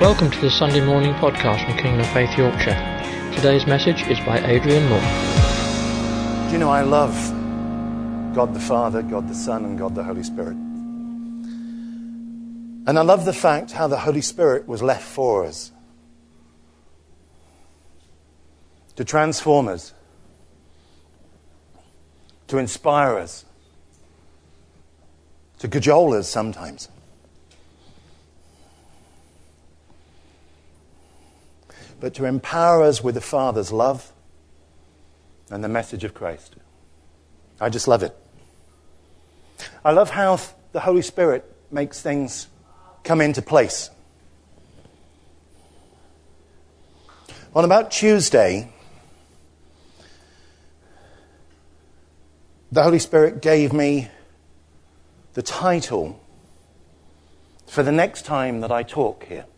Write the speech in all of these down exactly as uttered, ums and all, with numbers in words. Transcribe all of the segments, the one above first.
Welcome to the Sunday morning podcast from Kingdom of Faith Yorkshire. Today's message is by Adrian Moore. Do you know, I love God the Father, God the Son, and God the Holy Spirit. And I love the fact how the Holy Spirit was left for us, to transform us, to inspire us, to cajole us sometimes. But to empower us with the Father's love and the message of Christ. I just love it. I love how the Holy Spirit makes things come into place. On about Tuesday, the Holy Spirit gave me the title for the next time that I talk here.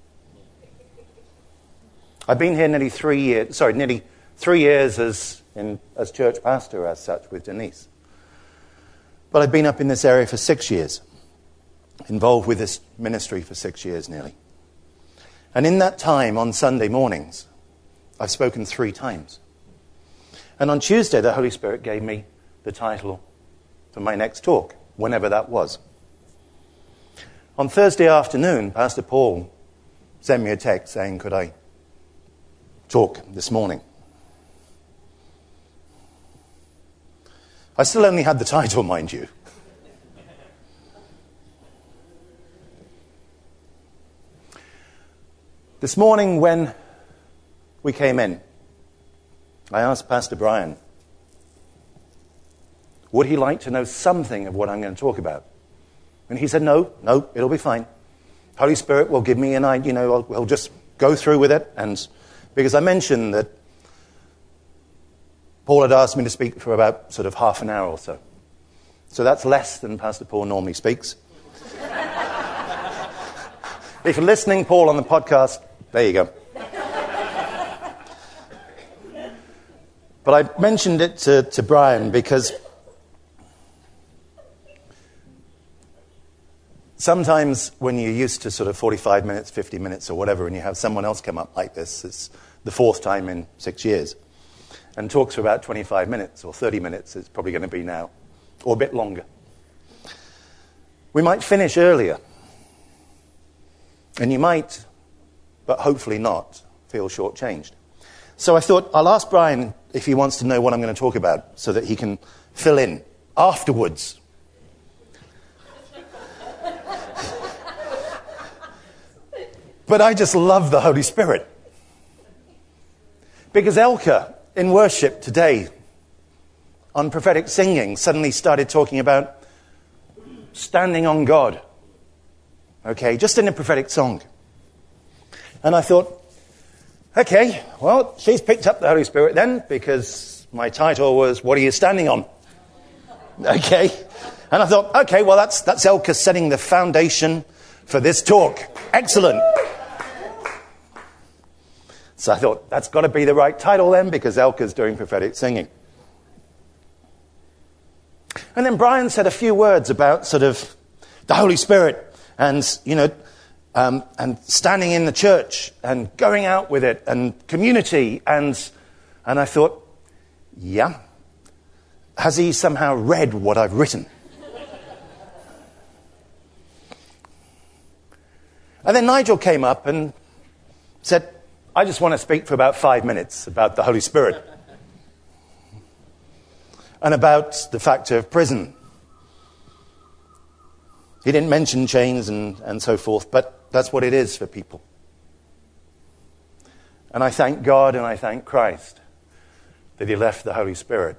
I've been here nearly three years, sorry, nearly three years as in, as church pastor as such with Denise. But I've been up in this area for six years, involved with this ministry for six years nearly. And in that time, on Sunday mornings, I've spoken three times. And on Tuesday, the Holy Spirit gave me the title for my next talk, whenever that was. On Thursday afternoon, Pastor Paul sent me a text saying, could I talk this morning? I still only had the title, mind you. This morning when we came in, I asked Pastor Brian, would he like to know something of what I'm going to talk about? And he said, no, no, it'll be fine. Holy Spirit will give me an idea, you know, I'll, we'll just go through with it. And because I mentioned that Paul had asked me to speak for about sort of half an hour or so. So that's less than Pastor Paul normally speaks. If you're listening, Paul, on the podcast, there you go. But I mentioned it to, to Brian because sometimes when you're used to sort of forty-five minutes, fifty minutes or whatever, and you have someone else come up like this, it's the fourth time in six years, and talks for about twenty-five minutes or thirty minutes, it's probably going to be now, or a bit longer. We might finish earlier, and you might, but hopefully not, feel shortchanged. So I thought I'll ask Brian if he wants to know what I'm going to talk about so that he can fill in afterwards. But I just love the Holy Spirit. Because Elka, in worship today, on prophetic singing, suddenly started talking about standing on God. Okay, just in a prophetic song. And I thought, okay, well, she's picked up the Holy Spirit then, because my title was, what are you standing on? Okay. And I thought, okay, well, that's, that's Elka setting the foundation for this talk. Excellent. So I thought, that's got to be the right title then, because Elka's doing prophetic singing. And then Brian said a few words about sort of the Holy Spirit and, you know, um, and standing in the church and going out with it and community. And, and I thought, yeah, has he somehow read what I've written? And then Nigel came up and said, I just want to speak for about five minutes about the Holy Spirit and about the factor of prison. He didn't mention chains and, and so forth, but that's what it is for people. And I thank God and I thank Christ that he left the Holy Spirit.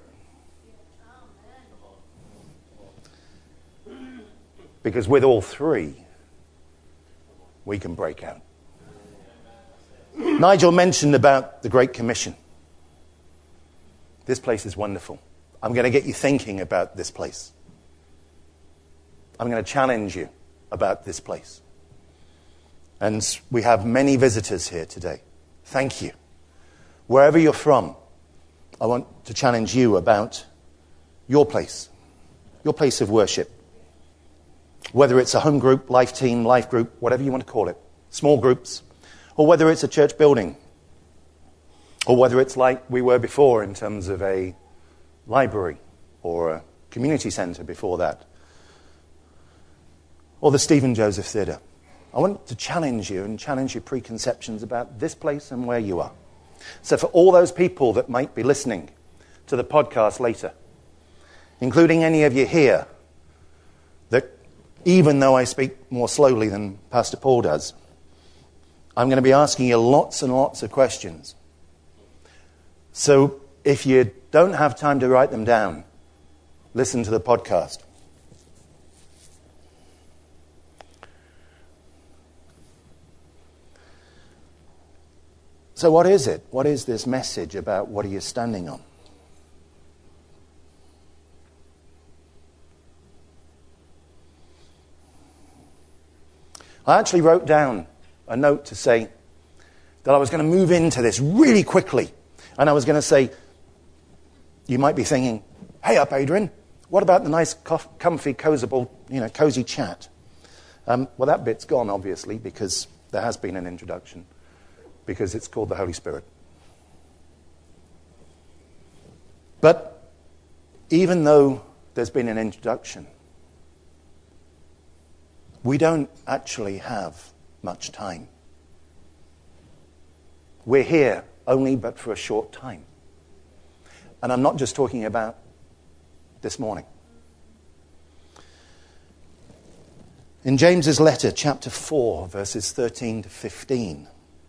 Because with all three, we can break out. Nigel mentioned about the Great Commission. This place is wonderful. I'm going to get you thinking about this place. I'm going to challenge you about this place. And we have many visitors here today. Thank you. Wherever you're from, I want to challenge you about your place, your place of worship. Whether it's a home group, life team, life group, whatever you want to call it. small groups, or whether it's a church building, or whether it's like we were before in terms of a library or a community centre before that, or the Stephen Joseph Theatre. I want to challenge you and challenge your preconceptions about this place and where you are. So for all those people that might be listening to the podcast later, including any of you here, that even though I speak more slowly than Pastor Paul does, I'm going to be asking you lots and lots of questions. So if you don't have time to write them down, listen to the podcast. So what is it? What is this message about what are you standing on? I actually wrote down a note to say that I was going to move into this really quickly. And I was going to say, you might be thinking, hey up, Adrian, what about the nice, comfy, cozyable, you know, cozy chat? Um, well, that bit's gone, obviously, because there has been an introduction, because it's called the Holy Spirit. But even though there's been an introduction, we don't actually have much time. We're here only but for a short time. And I'm not just talking about this morning. In James's letter, chapter four, verses thirteen to fifteen.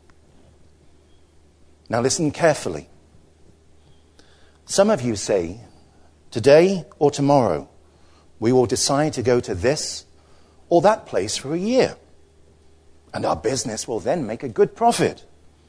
Now listen carefully. Some of you say, today or tomorrow, we will decide to go to this or that place for a year, and our business will then make a good profit.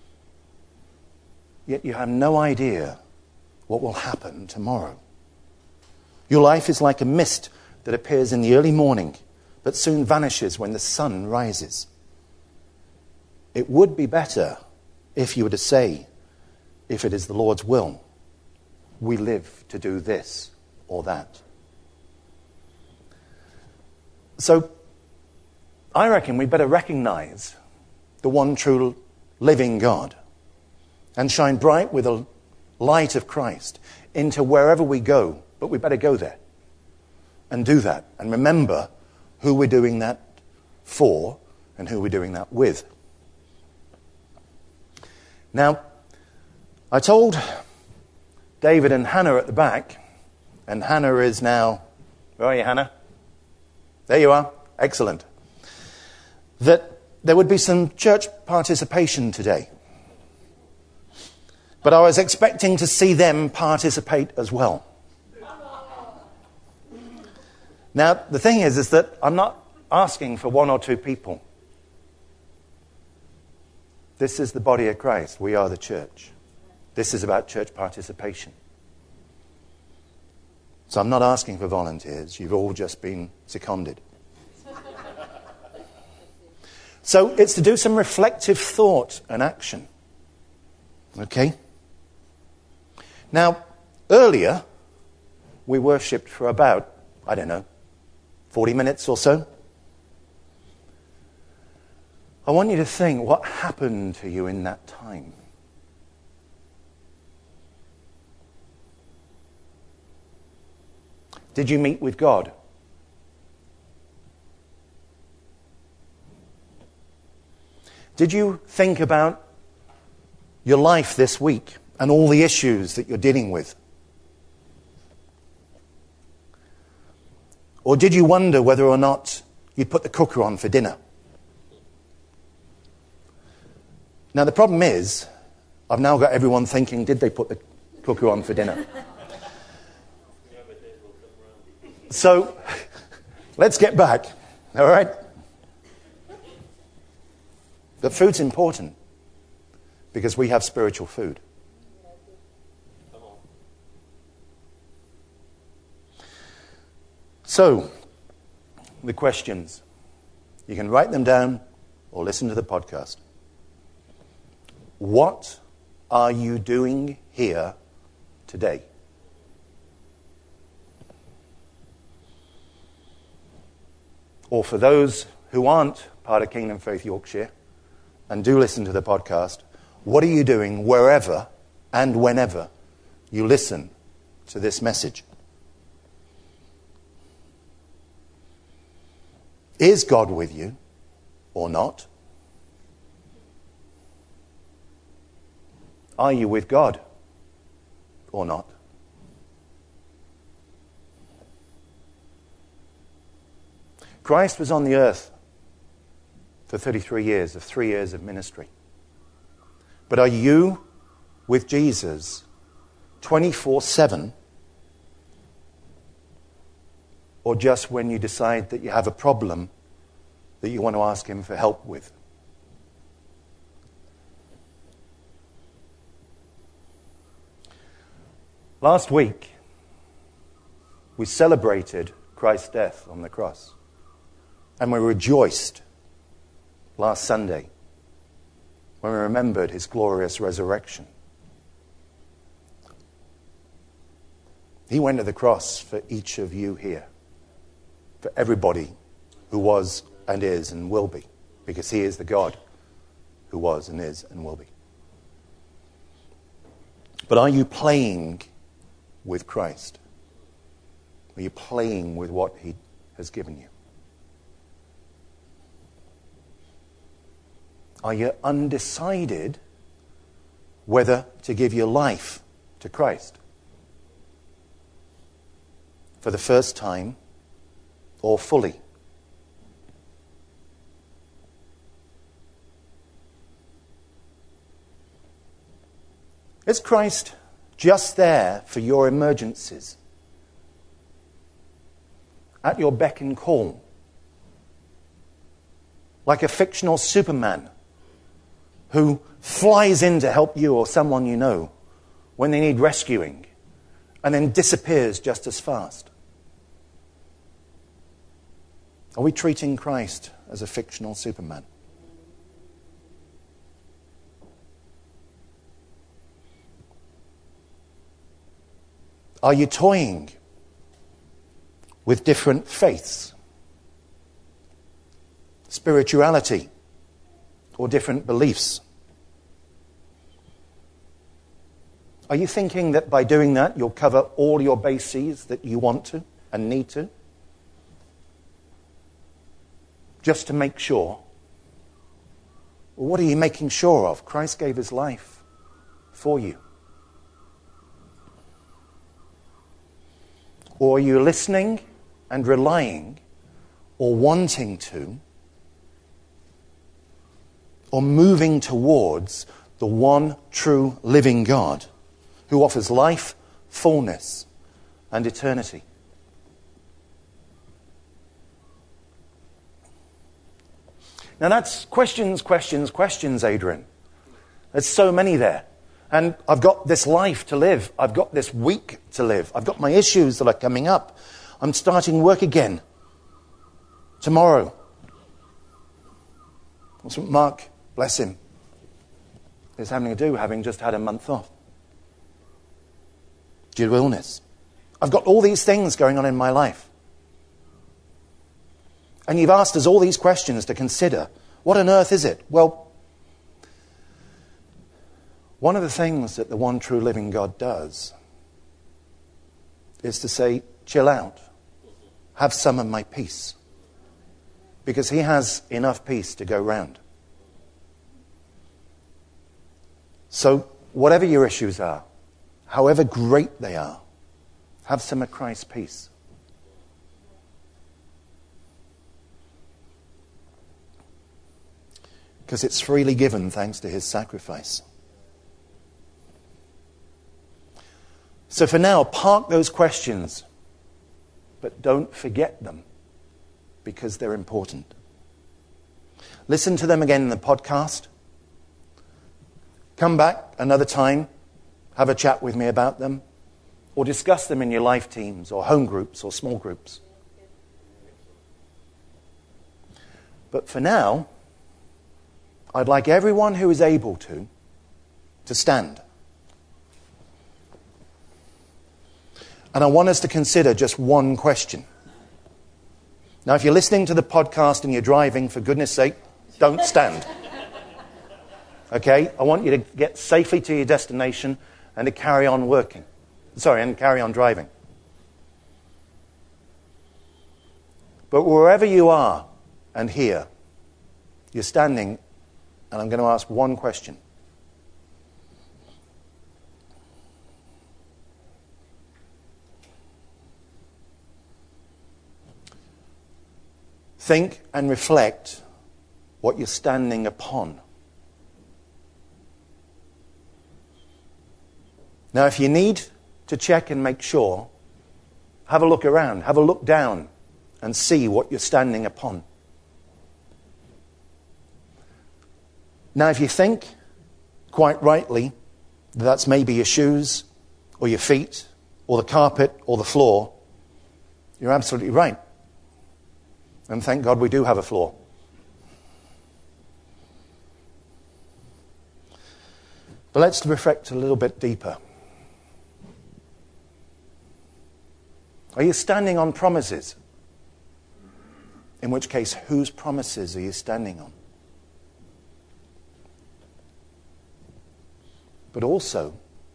Yet you have no idea what will happen tomorrow. Your life is like a mist that appears in the early morning, but soon vanishes when the sun rises. It would be better if you were to say, if it is the Lord's will, we live to do this or that. So, I reckon we better recognize the one true living God and shine bright with the light of Christ into wherever we go, but we better go there and do that and remember who we're doing that for and who we're doing that with. Now, I told David and Hannah at the back, and Hannah is now, where are you, Hannah? There you are. Excellent. That there would be some church participation today. But I was expecting to see them participate as well. Now, the thing is, is that I'm not asking for one or two people. This is the body of Christ. We are the church. This is about church participation. So I'm not asking for volunteers. You've all just been seconded. So it's to do some reflective thought and action. Okay? Now, earlier, we worshipped for about, I don't know, forty minutes or so. I want you to think what happened to you in that time. Did you meet with God? Did you think about your life this week and all the issues that you're dealing with? Or did you wonder whether or not you'd put the cooker on for dinner? Now the problem is, I've now got everyone thinking, did they put the cooker on for dinner? So, let's get back, all right? But food's important because we have spiritual food. So, the questions. You can write them down or listen to the podcast. What are you doing here today? Or for those who aren't part of Kingdom Faith Yorkshire, and do listen to the podcast, what are you doing wherever and whenever you listen to this message? Is God with you or not? Are you with God or not? Christ was on the earth for thirty-three years, of three years of ministry. But are you with Jesus twenty-four seven? Or just when you decide that you have a problem that you want to ask him for help with? Last week, we celebrated Christ's death on the cross. And we rejoiced last Sunday when we remembered his glorious resurrection. He went to the cross for each of you here, for everybody who was and is and will be, because he is the God who was and is and will be. But are you playing with Christ? Are you playing with what he has given you? Are you undecided whether to give your life to Christ for the first time or fully? Is Christ just there for your emergencies? At your beck and call? Like a fictional Superman who flies in to help you or someone you know when they need rescuing and then disappears just as fast? Are we treating Christ as a fictional Superman? Are you toying with different faiths, spirituality, or different beliefs? Are you thinking that by doing that you'll cover all your bases that you want to and need to? Just to make sure? Well, what are you making sure of? Christ gave his life for you. Or are you listening and relying or wanting to or moving towards the one true living God who offers life, fullness, and eternity? Now that's questions, questions, questions, Adrian. There's so many there. And I've got this life to live. I've got this week to live. I've got my issues that are coming up. I'm starting work again tomorrow. That's what Mark, bless him, is having to do, having just had a month off due to illness. I've got all these things going on in my life. And you've asked us all these questions to consider. What on earth is it? Well, one of the things that the one true living God does is to say, chill out. Have some of my peace. Because he has enough peace to go round. So, whatever your issues are, however great they are, have some of Christ's peace. Because it's freely given thanks to his sacrifice. So for now, park those questions, but don't forget them, because they're important. Listen to them again in the podcast. Come back another time, have a chat with me about them, or discuss them in your life teams, or home groups, or small groups. But for now, I'd like everyone who is able to, to stand. And I want us to consider just one question. Now, if you're listening to the podcast and you're driving, for goodness sake, don't stand. Okay? I want you to get safely to your destination and to carry on working. Sorry, and carry on driving. But wherever you are and here, you're standing, and I'm going to ask one question. Think and reflect what you're standing upon. Now, if you need to check and make sure, have a look around, have a look down and see what you're standing upon. Now, if you think, quite rightly, that that's maybe your shoes or your feet or the carpet or the floor, you're absolutely right. And thank God we do have a floor. But let's reflect a little bit deeper. Are you standing on promises? In which case, whose promises are you standing on? But also,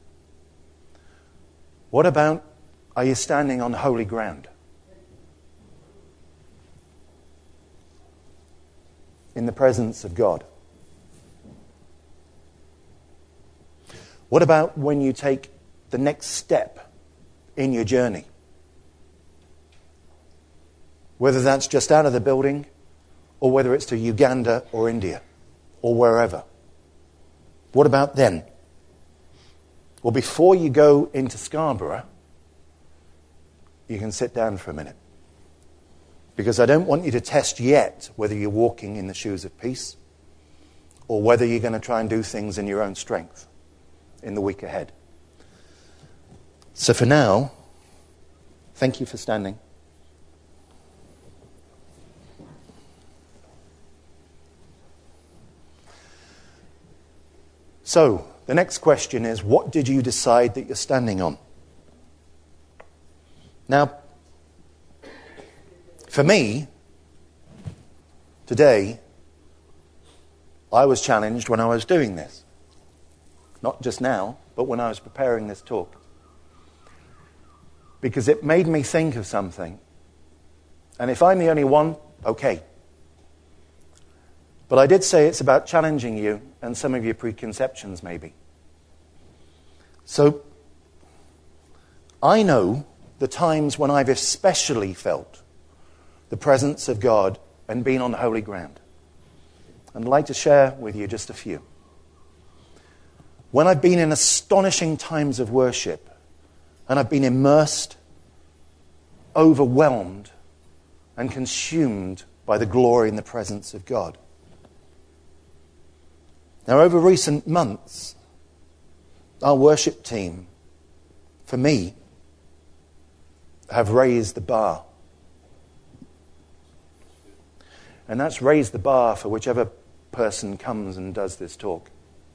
what about, are you standing on holy ground? In the presence of God. What about when you take the next step in your journey? Whether that's just out of the building, or whether it's to Uganda or India, or wherever. What about then? Well, before you go into Scarborough, you can sit down for a minute. Because I don't want you to test yet whether you're walking in the shoes of peace, or whether you're going to try and do things in your own strength in the week ahead. So for now, thank you for standing. So, the next question is, what did you decide that you're standing on? Now, for me, today, I was challenged when I was doing this. Not just now, but when I was preparing this talk. Because it made me think of something. And if I'm the only one, okay. But I did say it's about challenging you and some of your preconceptions, maybe. So, I know the times when I've especially felt the presence of God and been on holy ground. And I'd like to share with you just a few. When I've been in astonishing times of worship, and I've been immersed, overwhelmed, and consumed by the glory and the presence of God. Now, over recent months, our worship team, for me, have raised the bar. And that's raised the bar for whichever person comes and does this talk.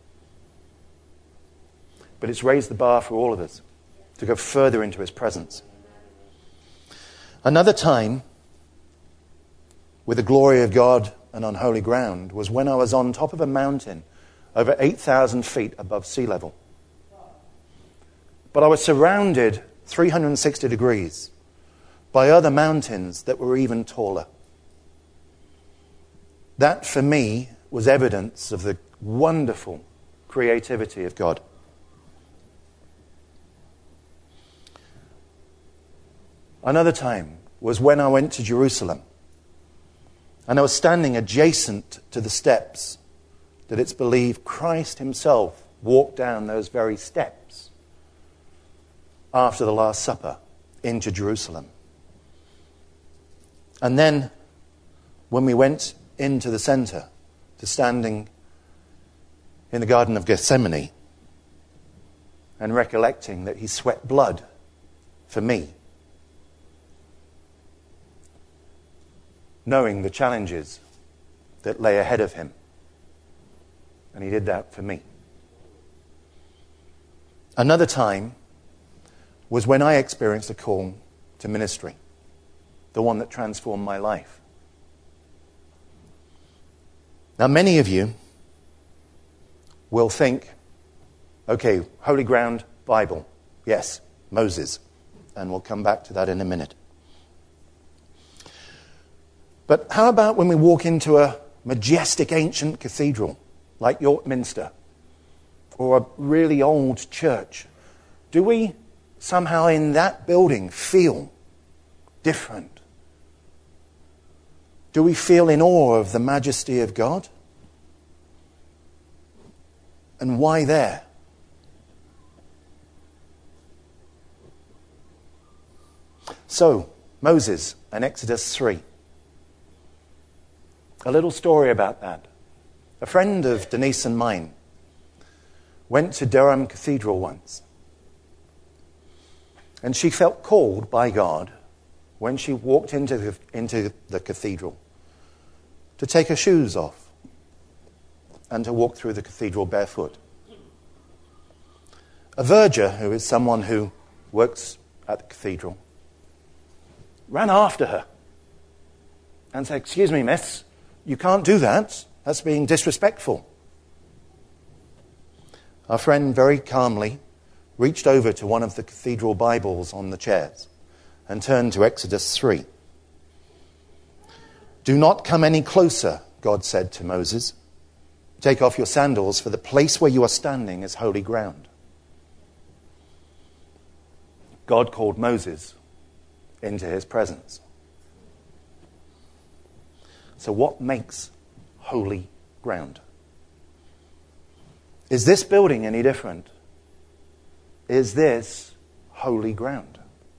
But it's raised the bar for all of us to go further into His presence. Another time, with the glory of God and on holy ground, was when I was on top of a mountain over eight thousand feet above sea level. But I was surrounded three hundred sixty degrees by other mountains that were even taller. That, for me, was evidence of the wonderful creativity of God. Another time was when I went to Jerusalem, and I was standing adjacent to the steps that it's believed Christ Himself walked down those very steps after the Last Supper into Jerusalem. And then, when we went into the center to standing in the Garden of Gethsemane and recollecting that He sweat blood for me, knowing the challenges that lay ahead of Him. And He did that for me. Another time was when I experienced a call to ministry, the one that transformed my life. Now, many of you we'll think, okay, holy ground, Bible. Yes, Moses. And we'll come back to that in a minute. But how about when we walk into a majestic ancient cathedral like York Minster or a really old church? Do we somehow in that building feel different? Do we feel in awe of the majesty of God? And why there? So, Moses and Exodus three. A little story about that. A friend of Denise and mine went to Durham Cathedral once. And she felt called by God when she walked into the, into the cathedral to take her shoes off and to walk through the cathedral barefoot. A verger, who is someone who works at the cathedral, ran after her and said, "Excuse me, miss, you can't do that. That's being disrespectful." Our friend very calmly reached over to one of the cathedral Bibles on the chairs and turned to Exodus three. "Do not come any closer," God said to Moses. "Take off your sandals, for the place where you are standing is holy ground." God called Moses into his presence. So what makes holy ground? Is this building any different? Is this holy ground?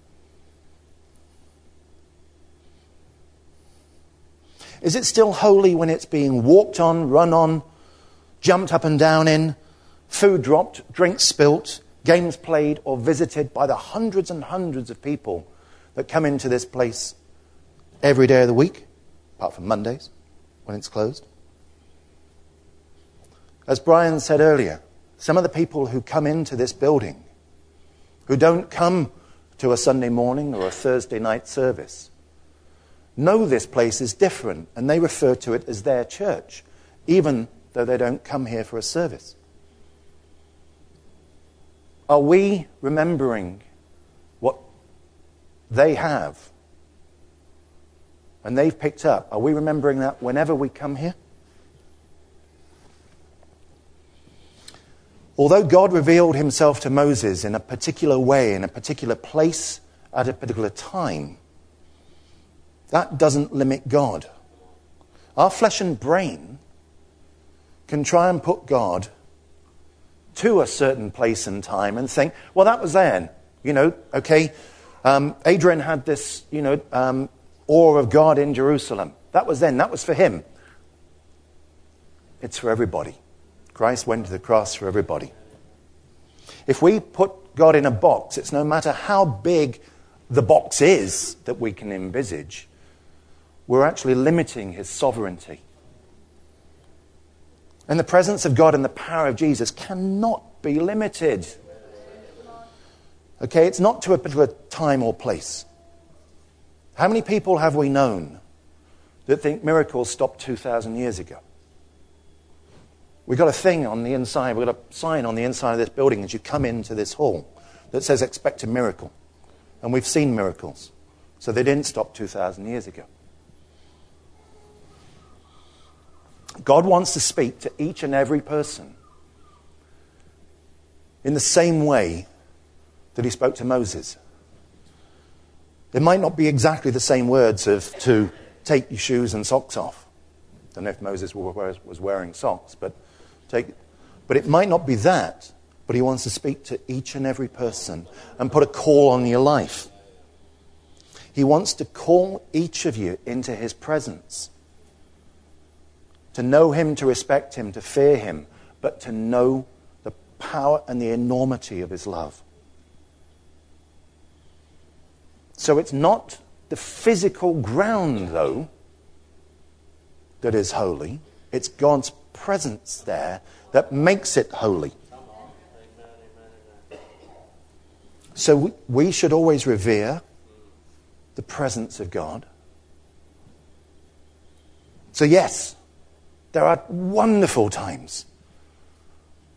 Is it still holy when it's being walked on, run on, jumped up and down in, food dropped, drinks spilt, games played, or visited by the hundreds and hundreds of people that come into this place every day of the week, apart from Mondays when it's closed? As Brian said earlier, some of the people who come into this building, who don't come to a Sunday morning or a Thursday night service, know this place is different, and they refer to it as their church, even though they don't come here for a service. Are we remembering what they have and they've picked up? Are we remembering that whenever we come here? Although God revealed himself to Moses in a particular way, in a particular place, at a particular time, that doesn't limit God. Our flesh and brain can try and put God to a certain place and time and think, well, that was then. You know, okay, um, Adrian had this, you know, um, awe of God in Jerusalem. That was then. That was for him. It's for everybody. Christ went to the cross for everybody. If we put God in a box, it's no matter how big the box is that we can envisage, we're actually limiting his sovereignty. And the presence of God and the power of Jesus cannot be limited. Okay, it's not to a particular time or place. How many people have we known that think miracles stopped two thousand years ago? We've got a thing on the inside, we've got a sign on the inside of this building as you come into this hall that says expect a miracle. And we've seen miracles. So they didn't stop two thousand years ago. God wants to speak to each and every person in the same way that he spoke to Moses. It might not be exactly the same words of to take your shoes and socks off. I don't know if Moses was wearing socks, but take, but it might not be that. But he wants to speak to each and every person and put a call on your life. He wants to call each of you into his presence. To know him, to respect him, to fear him, but to know the power and the enormity of his love. So it's not the physical ground, though, that is holy. It's God's presence there that makes it holy. So we, we should always revere the presence of God. So yes, there are wonderful times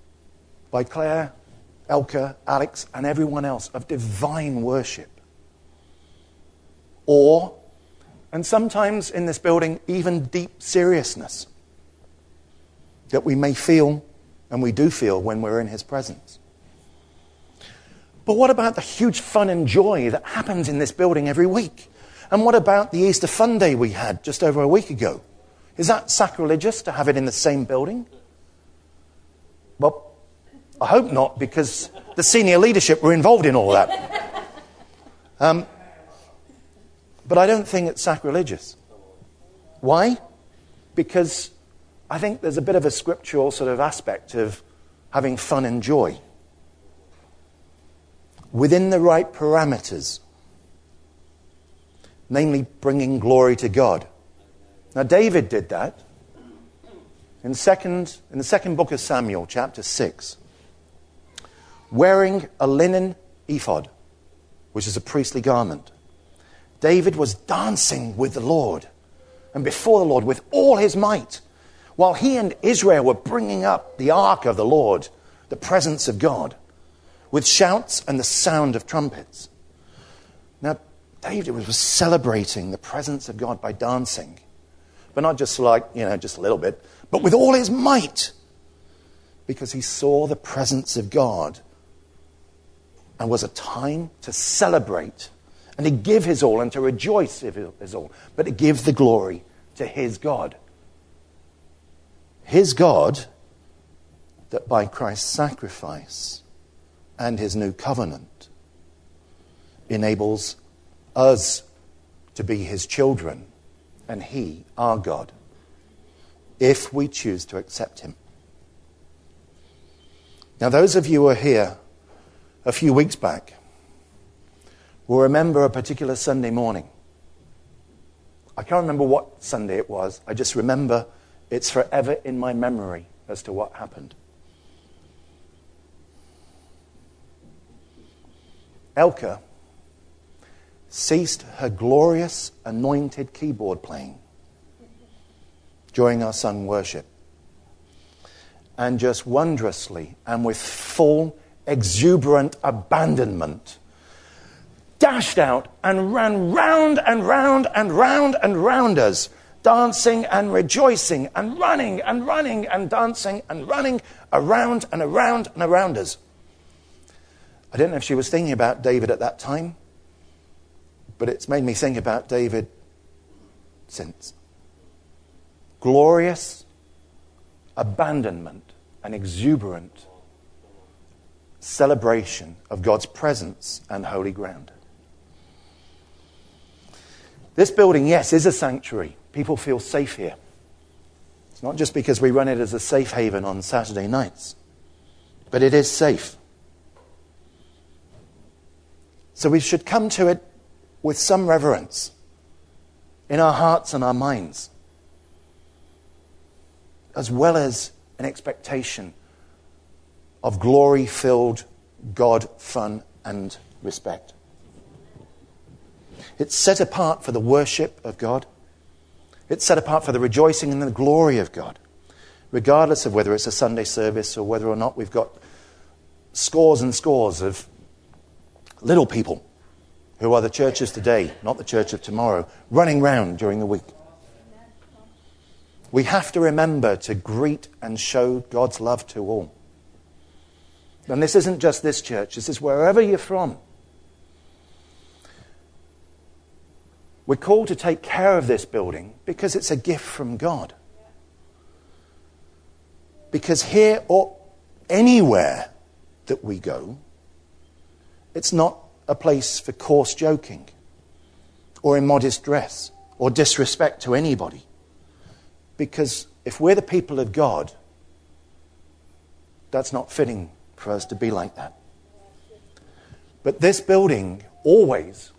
by Claire, Elka, Alex, and everyone else, of divine worship. Awe, and sometimes in this building, even deep seriousness that we may feel, and we do feel, when we're in his presence. But what about the huge fun and joy that happens in this building every week? And what about the Easter Fun Day we had just over a week ago? Is that sacrilegious to have it in the same building? Well, I hope not, because the senior leadership were involved in all that. Um, but I don't think it's sacrilegious. Why? Because I think there's a bit of a scriptural sort of aspect of having fun and joy within the right parameters, namely bringing glory to God. Now, David did that in second in the second book of Samuel, chapter six, wearing a linen ephod, which is a priestly garment. David was dancing with the Lord and before the Lord with all his might, while he and Israel were bringing up the ark of the Lord, the presence of God, with shouts and the sound of trumpets. Now, David was celebrating the presence of God by dancing, but not just like, you know, just a little bit, but with all his might, because he saw the presence of God and was a time to celebrate and to give his all and to rejoice in his all, but to give the glory to his God. His God that by Christ's sacrifice and his new covenant enables us to be his children and he our God, if we choose to accept him. Now, those of you who are here a few weeks back will remember a particular Sunday morning. I can't remember what Sunday it was. I just remember it's forever in my memory as to what happened. Elka ceased her glorious anointed keyboard playing during our sung worship, and just wondrously and with full exuberant abandonment dashed out and ran round and round and round and round us, dancing and rejoicing and running and running and dancing and running around and around and around us. I don't know if she was thinking about David at that time, but it's made me think about David since. Glorious abandonment and exuberant celebration of God's presence and holy ground. This building, yes, is a sanctuary. People feel safe here. It's not just because we run it as a safe haven on Saturday nights, but it is safe. So we should come to it with some reverence in our hearts and our minds, as well as an expectation of glory-filled God fun and respect. It's set apart for the worship of God. It's set apart for the rejoicing in the glory of God, regardless of whether it's a Sunday service or whether or not we've got scores and scores of little people who are the churches today, not the church of tomorrow, running round during the week. We have to remember to greet and show God's love to all. And this isn't just this church, this is wherever you're from. We're called to take care of this building because it's a gift from God. Because here or anywhere that we go, it's not a place for coarse joking or immodest dress or disrespect to anybody. Because if we're the people of God, that's not fitting for us to be like that. But this building always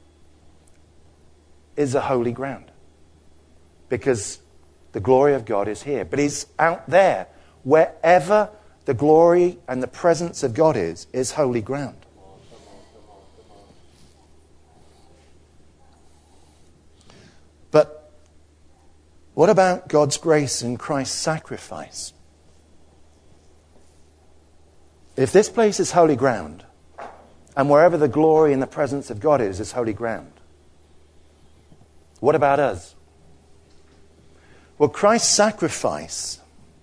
is a holy ground because the glory of God is here. But he's out there. Wherever the glory and the presence of God is, is holy ground. But what about God's grace and Christ's sacrifice? If this place is holy ground, and wherever the glory and the presence of God is, is holy ground, what about us? Well, Christ's sacrifice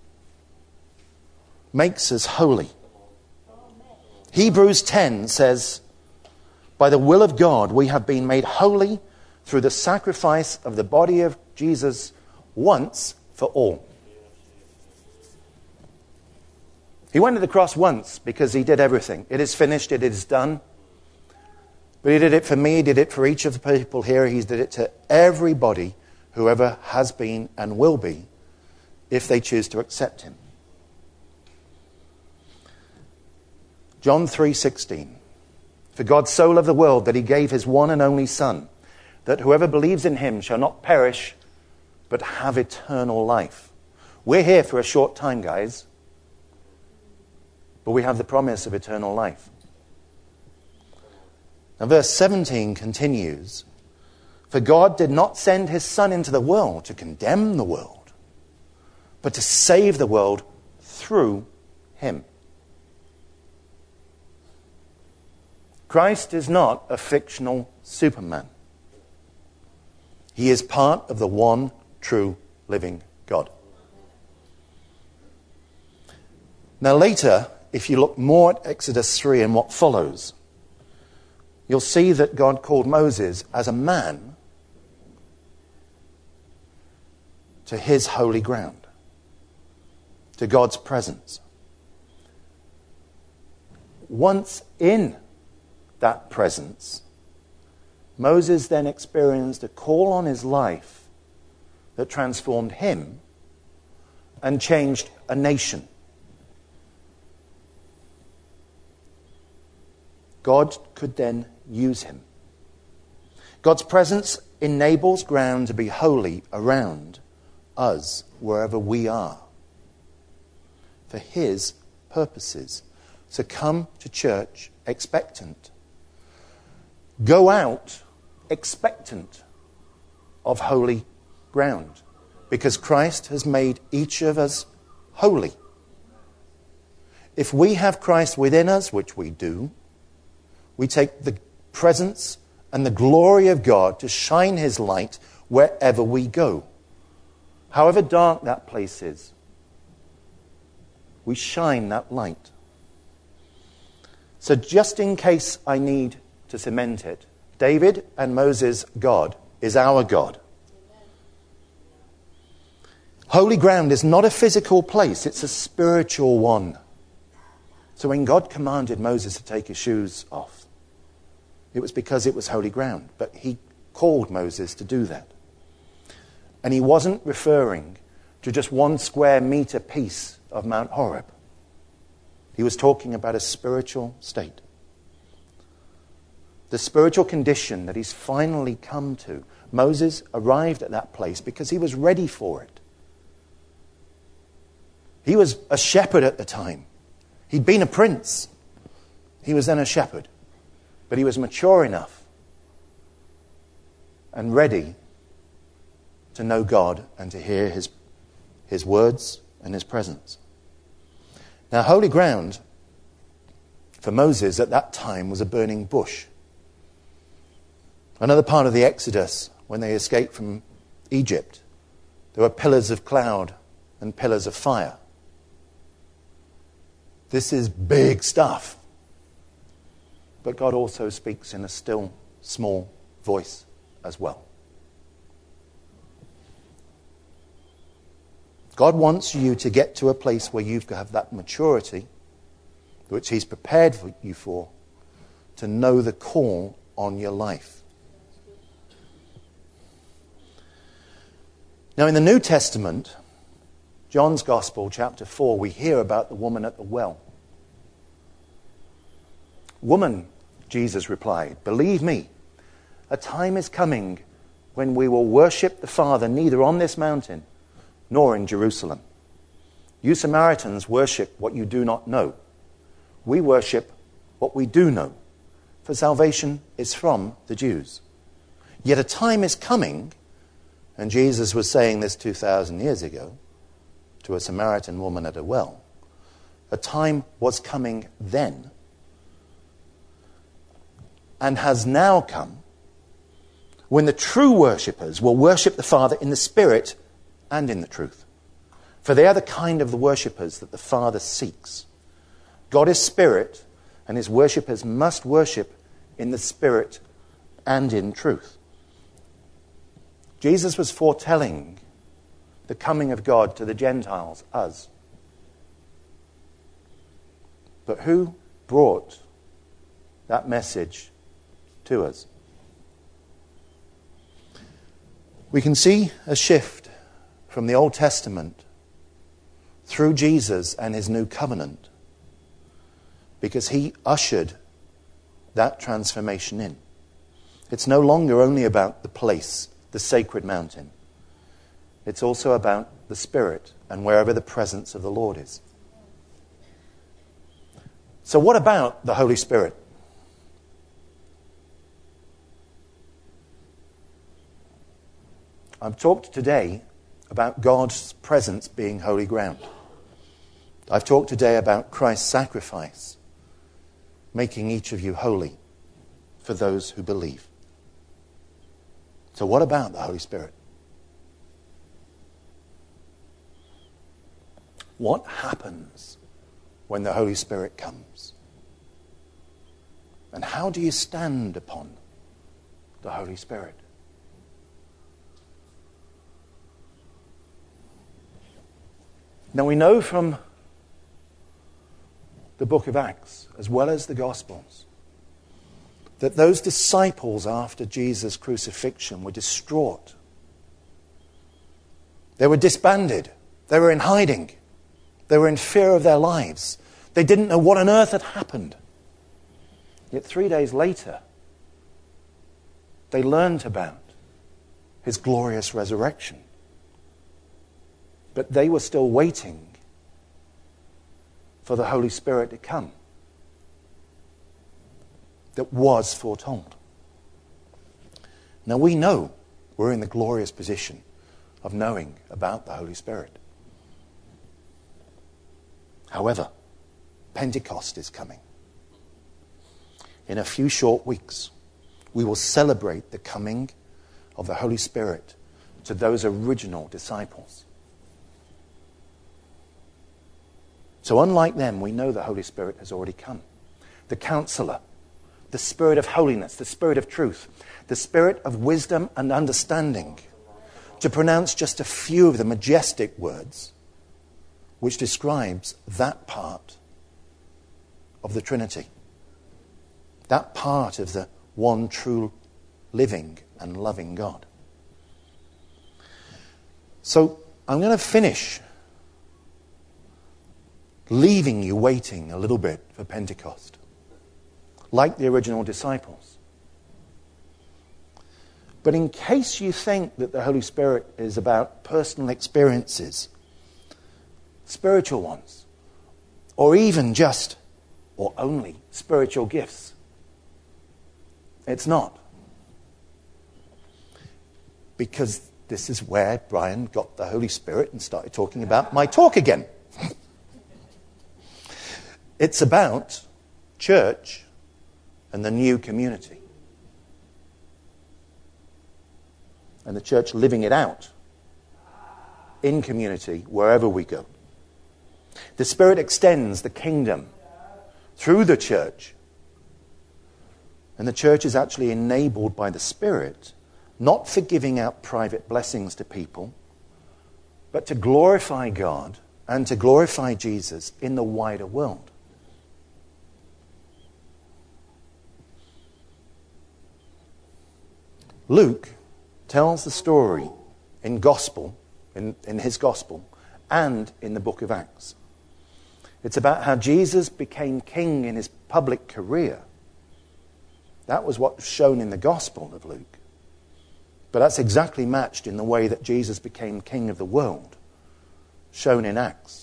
makes us holy. Hebrews ten says, by the will of God, we have been made holy through the sacrifice of the body of Jesus once for all. He went to the cross once because he did everything. It is finished, it is done. But he did it for me, he did it for each of the people here, he did it to everybody, whoever has been and will be, if they choose to accept him. John three sixteen. For God so loved the world that he gave his one and only Son, that whoever believes in him shall not perish, but have eternal life. We're here for a short time, guys, but we have the promise of eternal life. Now, verse seventeen continues, for God did not send his Son into the world to condemn the world, but to save the world through him. Christ is not a fictional Superman. He is part of the one true living God. Now later, if you look more at Exodus three and what follows, you'll see that God called Moses as a man to his holy ground, to God's presence. Once in that presence, Moses then experienced a call on his life that transformed him and changed a nation. God could then use him. God's presence enables ground to be holy around us wherever we are for his purposes. So come to church expectant. Go out expectant of holy ground, because Christ has made each of us holy. If we have Christ within us, which we do, we take the presence and the glory of God to shine his light wherever we go. However dark that place is, we shine that light. So just in case I need to cement it, David and Moses' God is our God. Holy ground is not a physical place, it's a spiritual one. So when God commanded Moses to take his shoes off, it was because it was holy ground. But he called Moses to do that. And he wasn't referring to just one square meter piece of Mount Horeb. He was talking about a spiritual state. The spiritual condition that he's finally come to. Moses arrived at that place because he was ready for it. He was a shepherd at the time. He'd been a prince. He was then a shepherd. But he was mature enough and ready to know God and to hear his, his words and his presence. Now, holy ground for Moses at that time was a burning bush. Another part of the Exodus, when they escaped from Egypt, there were pillars of cloud and pillars of fire. This is big stuff. But God also speaks in a still, small voice as well. God wants you to get to a place where you have that maturity, which he's prepared for you for, to know the call on your life. Now in the New Testament, John's Gospel, chapter four, we hear about the woman at the well. Woman, Jesus replied, believe me, a time is coming when we will worship the Father neither on this mountain nor in Jerusalem. You Samaritans worship what you do not know. We worship what we do know, for salvation is from the Jews. Yet a time is coming, and Jesus was saying this two thousand years ago to a Samaritan woman at a well. a time was coming then and has now come when the true worshippers will worship the Father in the Spirit and in the truth. For they are the kind of the worshippers that the Father seeks. God is Spirit, and his worshippers must worship in the Spirit and in truth. Jesus was foretelling the coming of God to the Gentiles, us. But who brought that message to us? We can see a shift from the Old Testament through Jesus and his new covenant, because he ushered that transformation in. It's no longer only about the place, the sacred mountain. It's also about the Spirit and wherever the presence of the Lord is. So what about the Holy Spirit? I've talked today about God's presence being holy ground. I've talked today about Christ's sacrifice, making each of you holy for those who believe. So what about the Holy Spirit? What happens when the Holy Spirit comes? And how do you stand upon the Holy Spirit? Now we know from the book of Acts, as well as the Gospels, that those disciples after Jesus' crucifixion were distraught. They were disbanded. They were in hiding. They were in fear of their lives. They didn't know what on earth had happened. Yet three days later, they learned about his glorious resurrection. But they were still waiting for the Holy Spirit to come that was foretold. Now we know we're in the glorious position of knowing about the Holy Spirit. However, Pentecost is coming. In a few short weeks, we will celebrate the coming of the Holy Spirit to those original disciples. So unlike them, we know the Holy Spirit has already come. The Counselor, the Spirit of holiness, the Spirit of truth, the Spirit of wisdom and understanding, to pronounce just a few of the majestic words which describes that part of the Trinity, that part of the one true living and loving God. So I'm going to finish leaving you waiting a little bit for Pentecost, like the original disciples. But in case you think that the Holy Spirit is about personal experiences, spiritual ones, or even just, or only, spiritual gifts, it's not. Because this is where Brian got the Holy Spirit and started talking about my talk again. It's about church and the new community. And the church living it out in community wherever we go. The Spirit extends the kingdom through the church. And the church is actually enabled by the Spirit, not for giving out private blessings to people, but to glorify God and to glorify Jesus in the wider world. Luke tells the story in gospel, in, in his gospel, and in the book of Acts. It's about how Jesus became king in his public career. That was what was shown in the gospel of Luke. But that's exactly matched in the way that Jesus became king of the world, shown in Acts.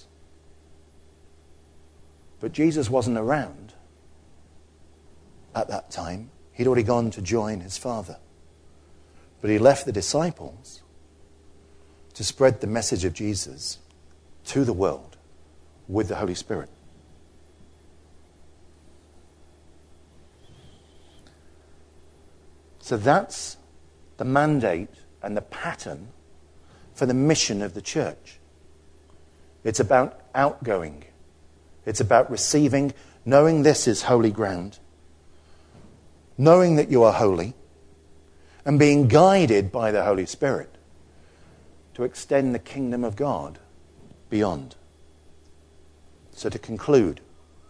But Jesus wasn't around at that time. He'd already gone to join his Father. But he left the disciples to spread the message of Jesus to the world with the Holy Spirit. So that's the mandate and the pattern for the mission of the church. It's about outgoing. It's about receiving, knowing this is holy ground, knowing that you are holy, and being guided by the Holy Spirit to extend the kingdom of God beyond. So to conclude,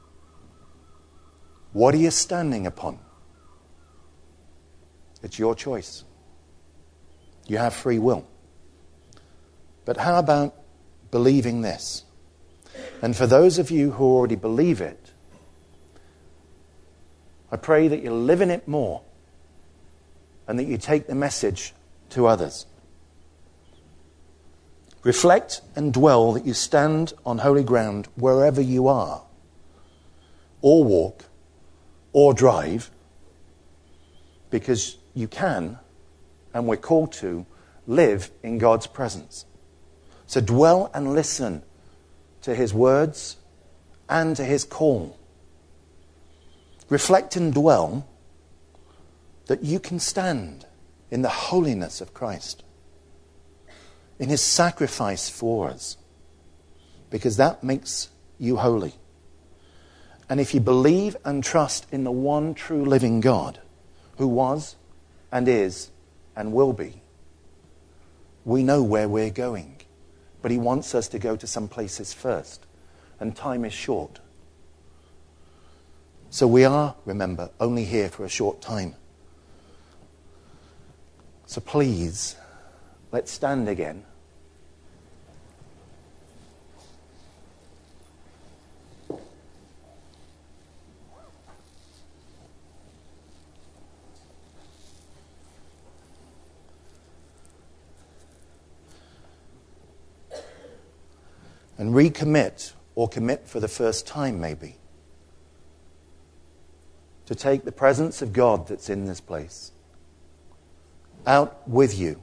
what are you standing upon? It's your choice. You have free will. But how about believing this? And for those of you who already believe it, I pray that you live in it more and that you take the message to others. Reflect and dwell that you stand on holy ground wherever you are, or walk, or drive, because you can, and we're called to, live in God's presence. So dwell and listen to his words and to his call. Reflect and dwell that you can stand in the holiness of Christ, in his sacrifice for us, because that makes you holy. And if you believe and trust in the one true living God, who was and is and will be, we know where we're going. But he wants us to go to some places first. And time is short. So we are, remember, only here for a short time. So please, let's stand again. And recommit, or commit for the first time maybe, to take the presence of God that's in this place out with you,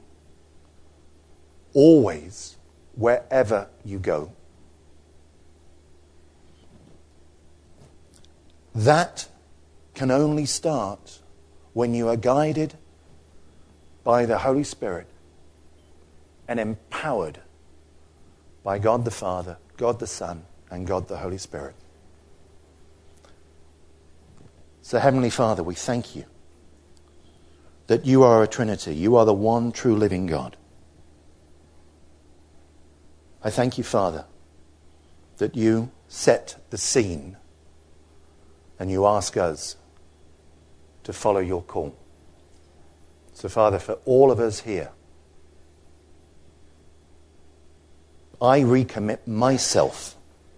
always, wherever you go. That can only start when you are guided by the Holy Spirit and empowered by God the Father, God the Son, and God the Holy Spirit. So Heavenly Father, we thank you that you are a Trinity. You are the one true living God. I thank you, Father, that you set the scene and you ask us to follow your call. So Father, for all of us here, I recommit myself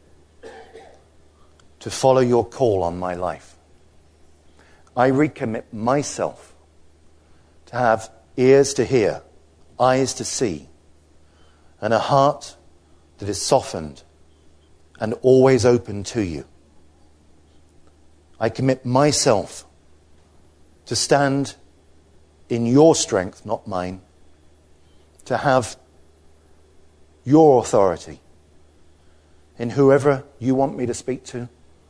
to follow your call on my life. I recommit myself to have ears to hear, eyes to see, and a heart that is softened and always open to you. I commit myself to stand in your strength, not mine, to have your authority in whoever you want me to speak to,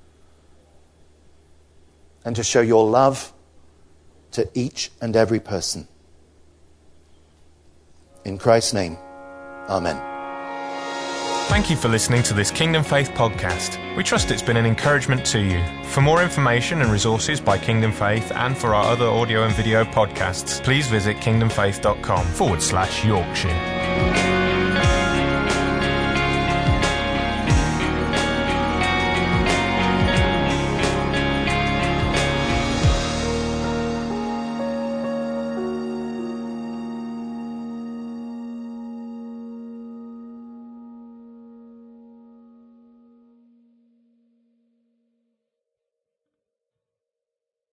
and to show your love to each and every person. In Christ's name, amen. Thank you for listening to this Kingdom Faith podcast. We trust it's been an encouragement to you. For more information and resources by Kingdom Faith and for our other audio and video podcasts, please visit kingdomfaith.com forward slash Yorkshire.